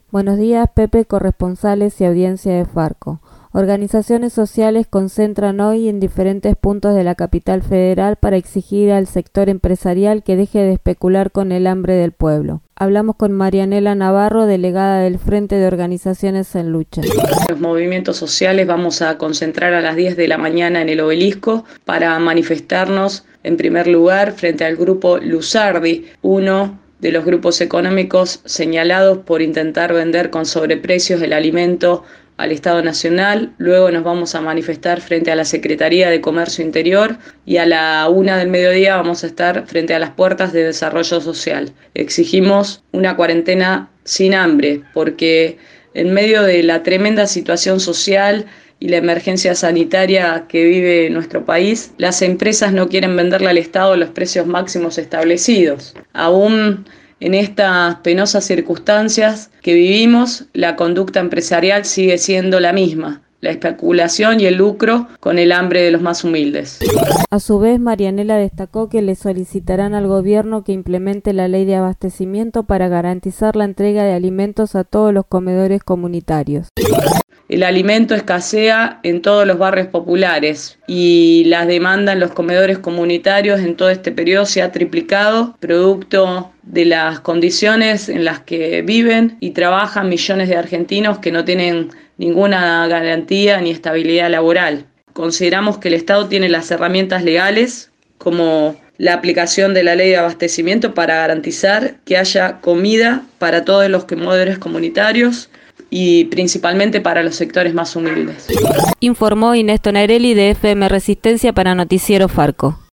Buenos días, Pepe, corresponsales y audiencia de Farco. Organizaciones sociales concentran hoy en diferentes puntos de la capital federal para exigir al sector empresarial que deje de especular con el hambre del pueblo. Hablamos con Marianela Navarro, delegada del Frente de Organizaciones en Lucha. Los movimientos sociales vamos a concentrar a las 10 de la mañana en el Obelisco para manifestarnos, en primer lugar, frente al grupo Lusardi, uno de los grupos económicos señalados por intentar vender con sobreprecios el alimento al Estado Nacional. Luego nos vamos a manifestar frente a la Secretaría de Comercio Interior y a la 1 del mediodía vamos a estar frente a las puertas de Desarrollo Social. Exigimos una cuarentena sin hambre porque en medio de la tremenda situación social y la emergencia sanitaria que vive nuestro país, las empresas no quieren venderle al Estado los precios máximos establecidos. Aún en estas penosas circunstancias que vivimos, la conducta empresarial sigue siendo la misma: la especulación y el lucro con el hambre de los más humildes. A su vez, Marianela destacó que le solicitarán al gobierno que implemente la ley de abastecimiento para garantizar la entrega de alimentos a todos los comedores comunitarios. El alimento escasea en todos los barrios populares y la demanda en los comedores comunitarios en todo este periodo se ha triplicado, producto de las condiciones en las que viven y trabajan millones de argentinos que no tienen ninguna garantía ni estabilidad laboral. Consideramos que el Estado tiene las herramientas legales, como la aplicación de la ley de abastecimiento, para garantizar que haya comida para todos los comedores comunitarios y principalmente para los sectores más humildes. Informó Inés Tonarelli de FM Resistencia para Noticiero Farco.